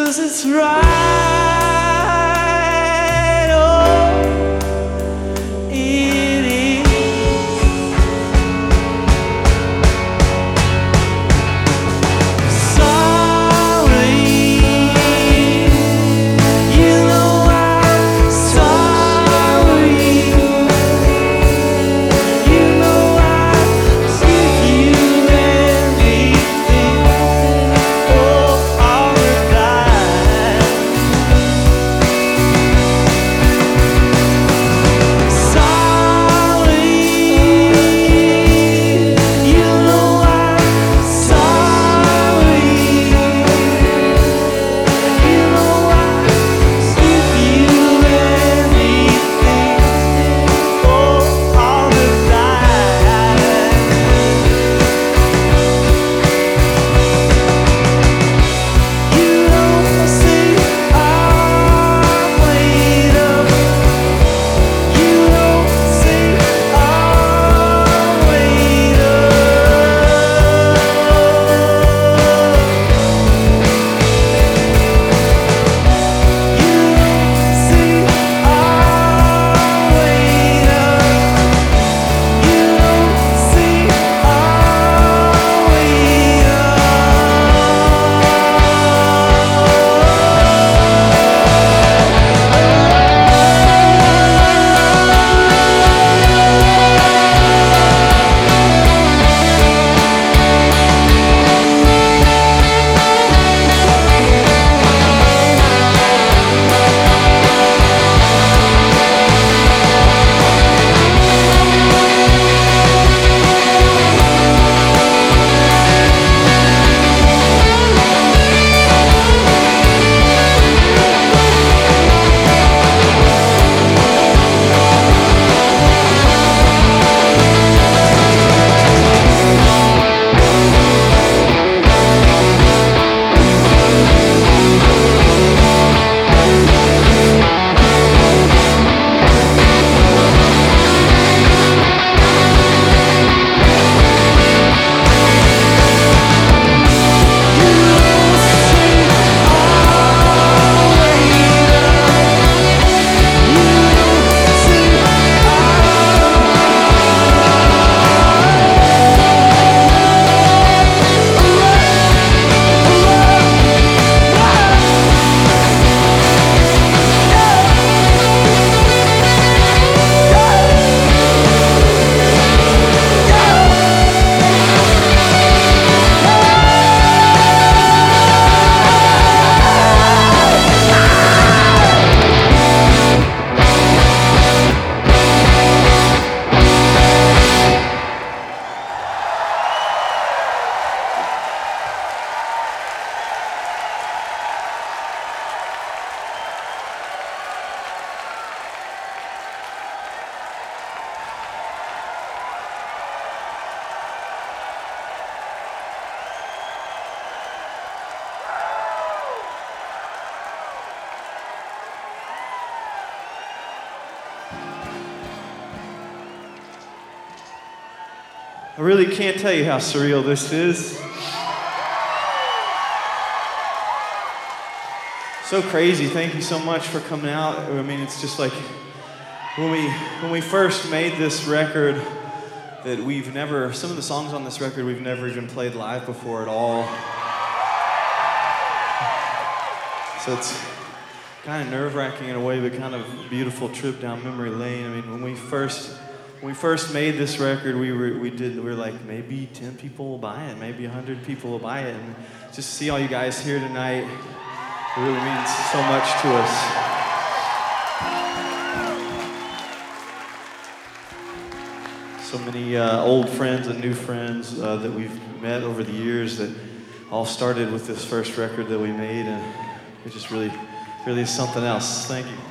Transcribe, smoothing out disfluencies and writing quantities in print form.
'cause it's right. Oh, it is. Sorry, you know I'm sorry. You know I'd give you anything, oh, all the time. Sorry, you know I'm sorry. You know I'd give you anything, oh, all the time. You don't see I'm laid up. You don't see I'm laid up. You don't see I'm laid up. You don't see I'm laid I really can't tell you how surreal this is. So crazy. Thank you so much for coming out. I mean, it's just like when we first made this record that some of the songs on this record we've never even played live before at all. So it's kind of nerve-wracking in a way, but kind of a beautiful trip down memory lane. I mean, when we first made this record, we were like, maybe 10 people will buy it, maybe 100 people will buy it, and just to see all you guys here tonight, it really means so much to us. So many old friends and new friends that we've met over the years that all started with this first record that we made, and it just really is something else. Thank you.